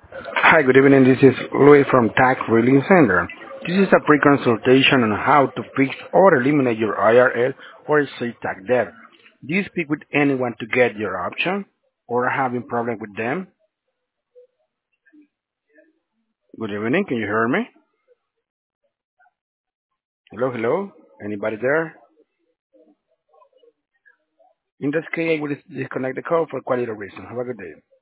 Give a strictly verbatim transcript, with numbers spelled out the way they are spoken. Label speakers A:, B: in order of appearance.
A: Hi, good evening. This is Louis from Tax Relief Center. This is a pre-consultation on how to fix or eliminate your I R L or estate tax debt. Do you speak with anyone to get your option or are having problem with them? Good evening. Can you hear me? Hello, hello. Anybody there? In this case, I will disconnect the call for quality reason. Have a good day.